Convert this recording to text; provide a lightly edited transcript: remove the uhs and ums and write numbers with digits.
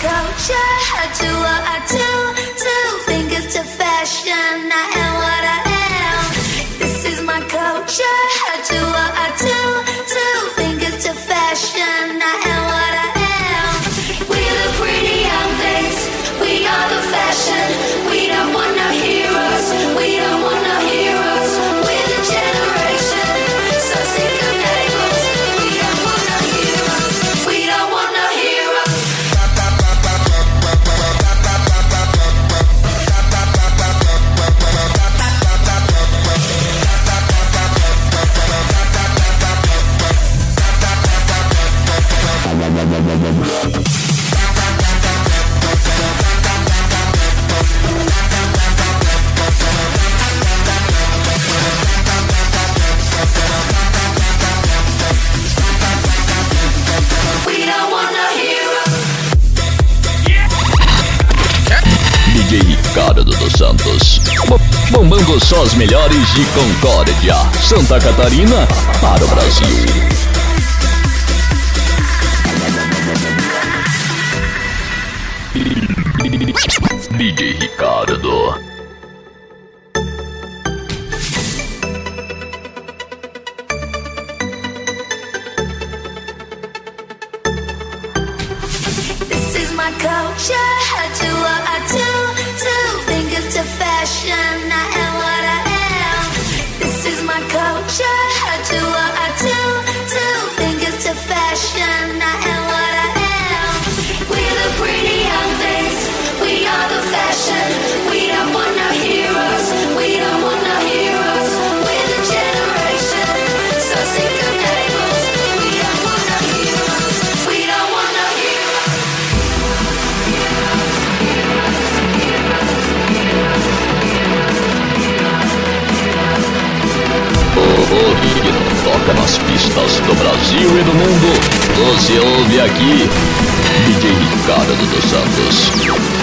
culture. I do what I do. Two fingers to fashion. I am what I am. This is my culture. I do what I do. Two fingers to fashion. I am what I am. We're the pretty young things. We are the fashion. We don't want no heroes. We don't want no heroes. We're the generation. So sick of labels. We don't want no heroes. We don't want no heroes. DJ Ricardo dos Santos, bombando só as melhores de Concórdia, Santa Catarina, para o Brasil. DJ Ricardo. This is my culture. I do what I do. Two fingers to fashion. I am what I am. This is my culture. I do what I do. Two fingers to fashion. I am what I am. We're the pretty young things. We are the fashion. We don't want no heroes. We don't want no heroes. We're the generation. So sick of labels. We don't want no heroes. We don't want no heroes. O que não toca nas pistas do Brasil e do mundo, você ouve aqui, DJ Ricardo dos Santos.